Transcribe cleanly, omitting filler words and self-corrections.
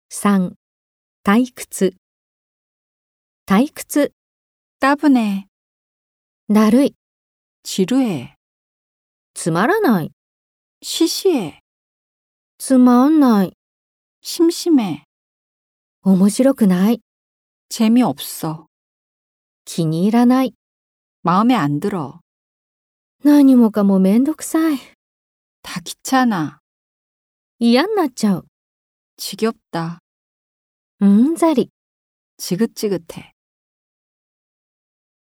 3. 退屈。退屈、 따분해, だるい、 지루해, つまらない、 시시해, つまんない、 심심해, 面白くない、 재미없어, 気に入らない、 마음에 안 들어, 何もかもめんどくさい、 다 귀찮아, 嫌になっちゃう、 지겹다, うんざり。 지긋지긋해.